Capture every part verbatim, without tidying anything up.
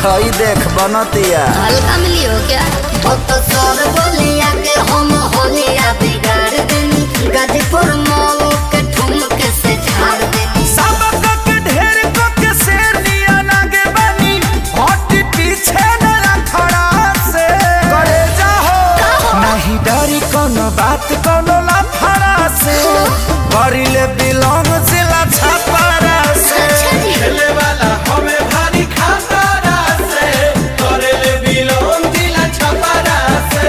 हई देख बनतिया हल्का मिली हो क्या तो सर बोलिया के हम होलिया बिगाड़ देनी गाजीपुर मॉल के ठुमक से झाड़ देनी सबक के ढेर को के शेरनिया लागे बनी हट पीछे न रखड़ा से करे जाहो नहीं डरी कोनो बात कोनो लफड़ा से करिले बिलोंग जिला छपरा से खेले वाला हमें भारी खतरा से करेले बिलोंग जिला छपरा से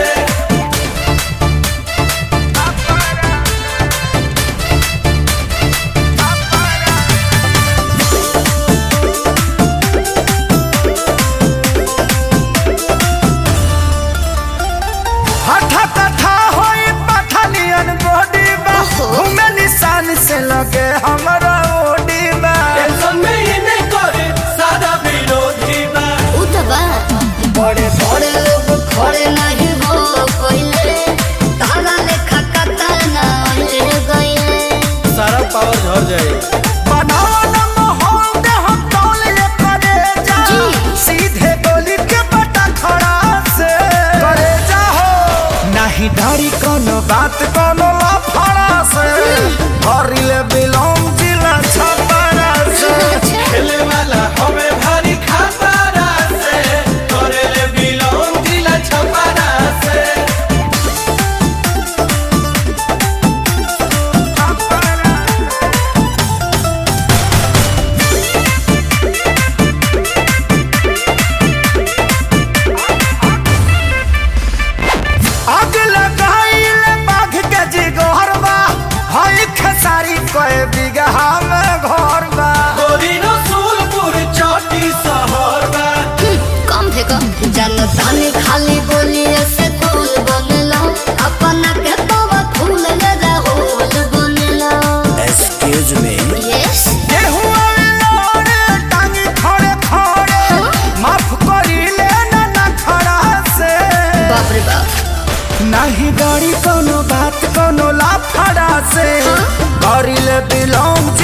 हठा कथा होई पठानियन बॉडी बा घूमे निशान से लगे हमरा ओडी बा टेंशन में ही नहीं करे सादा विरोधी बा उतबा बड़े बड़े लोग खड़े नहीं हो कोइले तारा लेखा कतर ना ले गइले सारा पावर झड़ जाए बनावन माहौल दे हम टोल ले करे जा जी। सीधे गोली के पटा खड़ा से करे जाहो नहीं डरी कोनो बात कोनो लफड़ा से हरिले बिलोंग जिला छपरा से खेले वाला हमें भारी खतरा से करेले बिलोंग जिला छपरा से आग लगाइले बाघ के जिगरबा हई खेसारी कोई बिगहा में घर बा गोरी रसूलपुर चौटी शहर बा कम थे कम जनतानी खाली बोलिए से फूल बनला अपना के तवा फूल ले राहुल बनला एक्सक्यूज मी यस गेहूं वाले टांगी खड़े खड़े माफ करिले ना ना खड़ा से बाप रे बाप नहीं डरी कोनो बात कोनो लाफड़ा से करिले बिलोंग